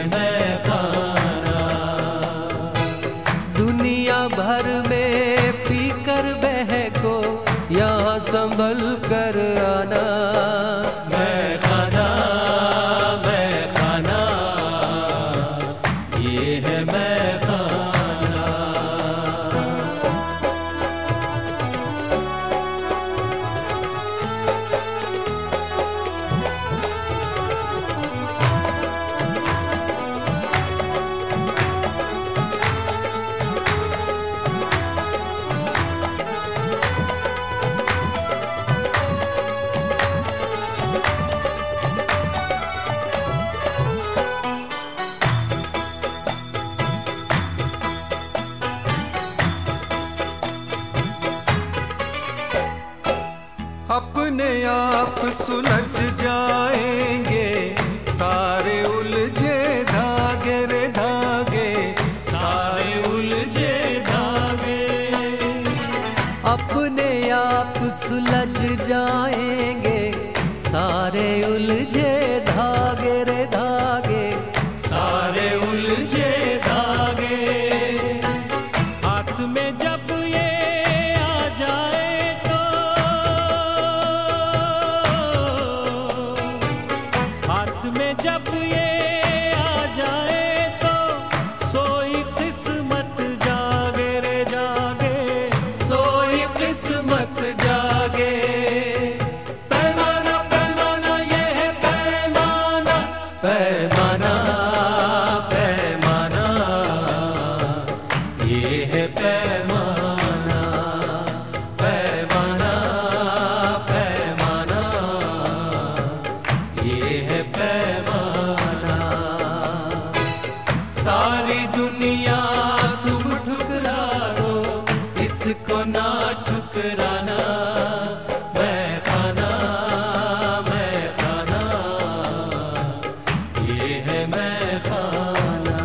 मैखाना। दुनिया भर में पीकर बहको, यहाँ संभल कर आना। मैखाना मैखाना, ये है मैखाना। अपने आप सुलझ जाएंगे सारे उलझे धागे रे धागे, सारे उलझे धागे। अपने आप सुलझ जाएंगे सारे उलझे धागे रे धागे, सारे उलझे धागे। हाथ में जब ये आ जाए तो, हाथ में जब ये आ जाए तो, सोई किस्मत जागे रे जागे, सोई किस्मत जागे। पैमाना पैमाना, ये है पैमाना। पैमाना पैमाना, ये है पैमाना। पैमाना पैमाना, ये है पैमाना। सारी दुनिया तुम ठुकरा दो, इसको ना ठुकराना। मैखाना मैखाना, ये है मैखाना।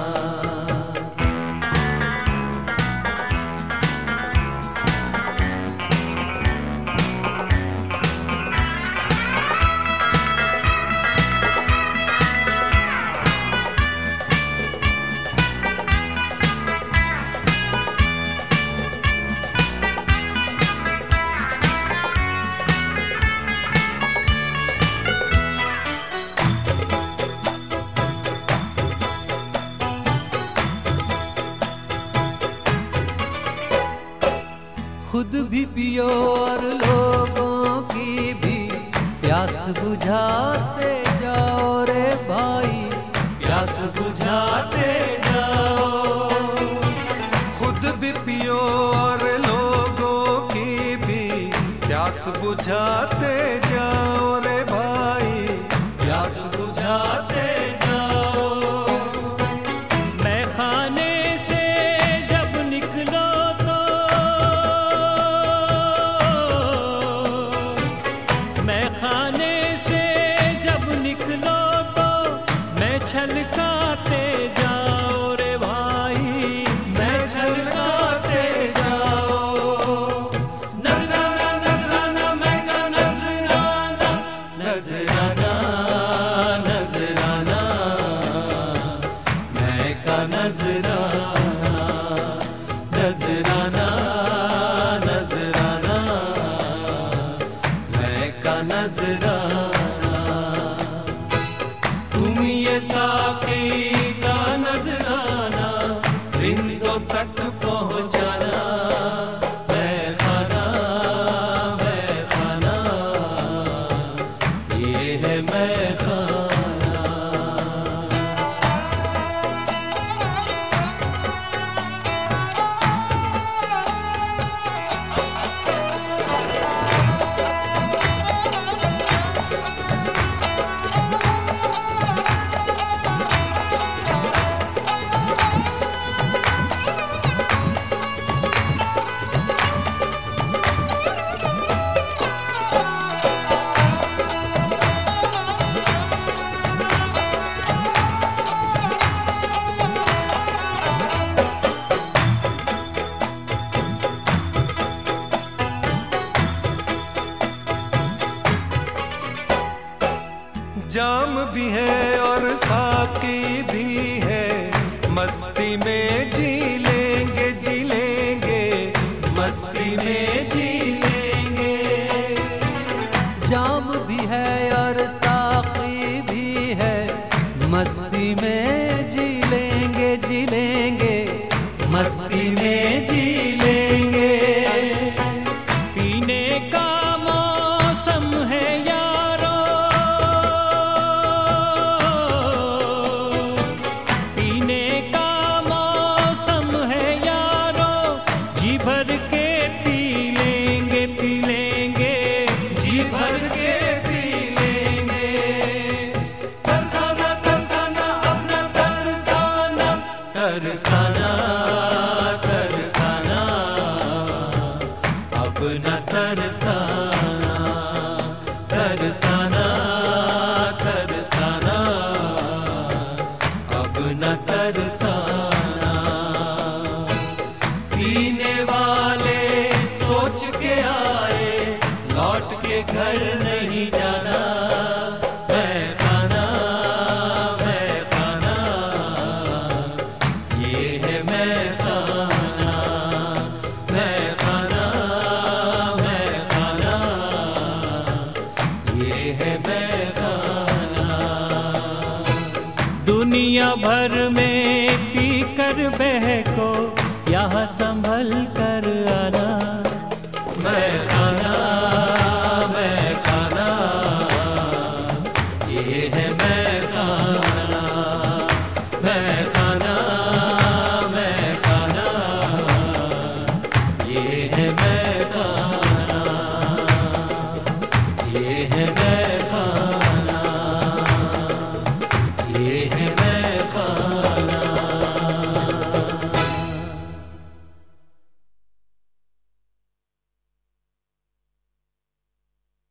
खुद भी पियो और लोगों की भी प्यास बुझाते जाओ रे भाई, प्यास बुझाते जाओ। खुद भी पियो और लोगों की भी प्यास बुझाते जाओ रे भाई, प्यास बुझाते जाओ। मैं खाने से जब निकलो तो, मैं खाने से जब निकलो तो, मैं छलकाते जाओ रे भाई, मैं छलकाते जाओ। नजराना नजराना, मैं का नजराना। नजराना नजराना, मैं का नजराना। नजराना नजराना, मैं का नजराना। तुम ये साकी का मस्ती में जी लेंगे, जी लेंगे, मस्ती में जी लेंगे। जाम भी है और साकी भी है, मस्ती में जी लेंगे, जी लेंगे, मस्ती में जी लेंगे। पीने का मौसम है यारो, पीने का मौसम है यारो, जी भर के पी लेंगे, पी लेंगे, जी भर के पी लेंगे। तरसाना तरसाना अपना तरसाना, तरसाना तरसाना अपना तरसाना, तरसाना तरसाना अपना तरसाना। पीने वाले सोच के आए, लौट के घर नहीं जाना। मैं खाना, मैं खाना, ये है मैं खाना, मैं खाना, मैं खाना, ये है मैं खाना। दुनिया भर में पी कर बहको, यहाँ संभल कर आना। मैं खाना, मैं खाना, ये है मैं खाना, मैं